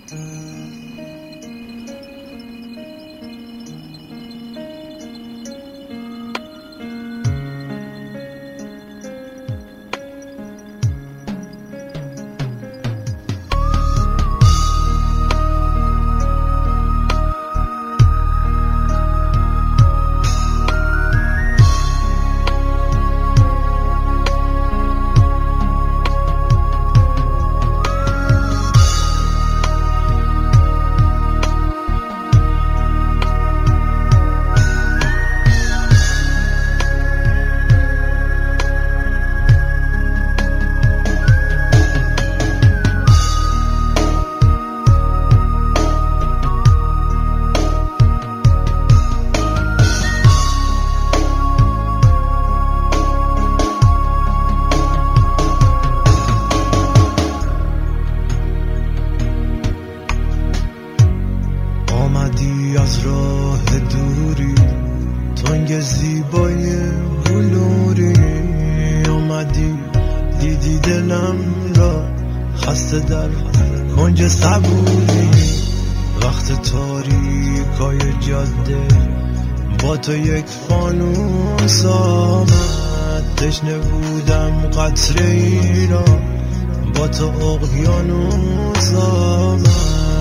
از راه دوری تنگ زیبای بلوری اومدی دیدی دلم را خسته در کنج صبوری وقت تاریکای جاده با تو یک فانوس آمد تشنه بودم قطره ای را با تو اقیانوس آمد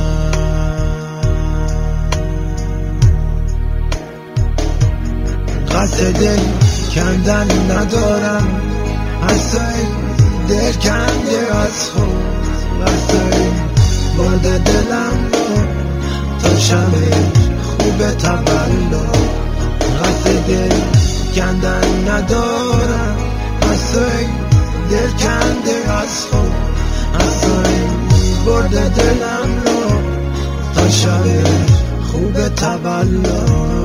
قصد دل کندن ندارم هستای دل کنده از خود وقتایی برده دلم رو تا شب خوب تولد قصد دل کندن ندارم هستای دل کنده از خود هستای برده دلم رو تا شب خوب تولد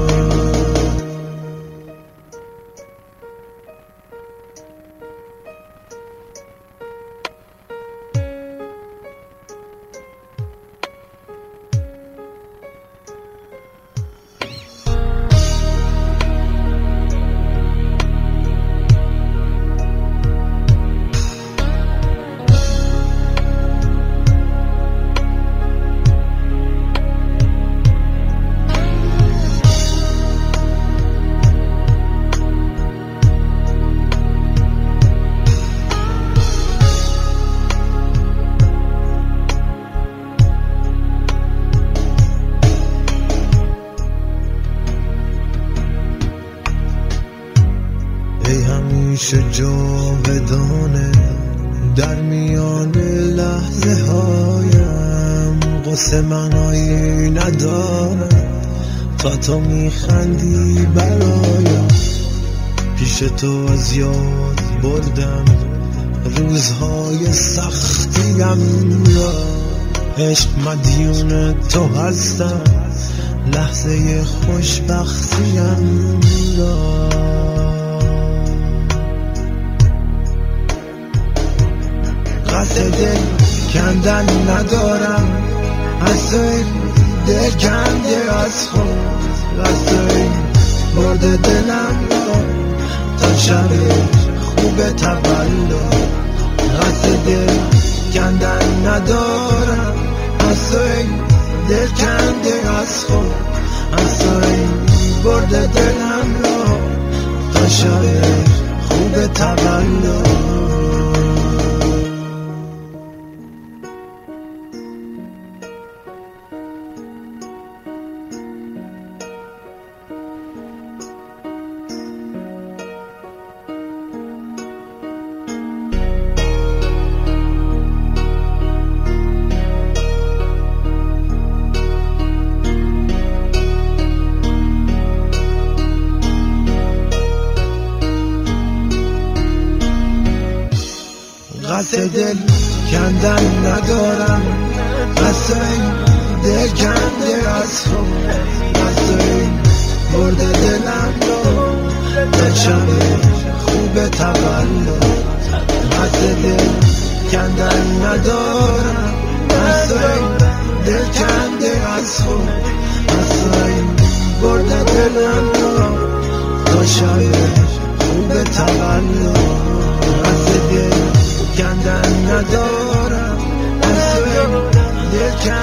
همیشه جاودانه در میان لحظه هایم قصه معنایی نداره تا تو میخندی برایم پیش تو از یاد بردم روزهای سختیم را عشق مدیون تو هستم لحظه خوشبختیم را قصد دل کندن ندارم هستای دل کنده از خود قصد برده دلم را تا شب خوب تولد قصد دل کندن ندارم هستای دل کنده از خود هستای برده دلم را تا شب خوب تولد قصد دل کندن ندارم قصد دل کنده از خود قصد برده دلم رو تا شب خوب تولد قصد دل کندن ندارم قصد دل کنده از خود قصد برده دلم رو تا شب خوب تولد قصد دل کندن ندارم هستای دل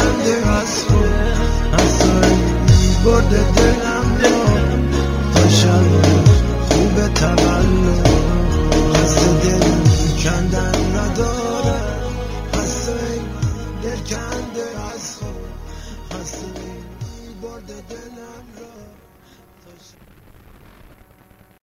برده دلم را تا شب خوب تولد قصد دل کندن نداره هسته دل کنده از خود هسته برده دلم را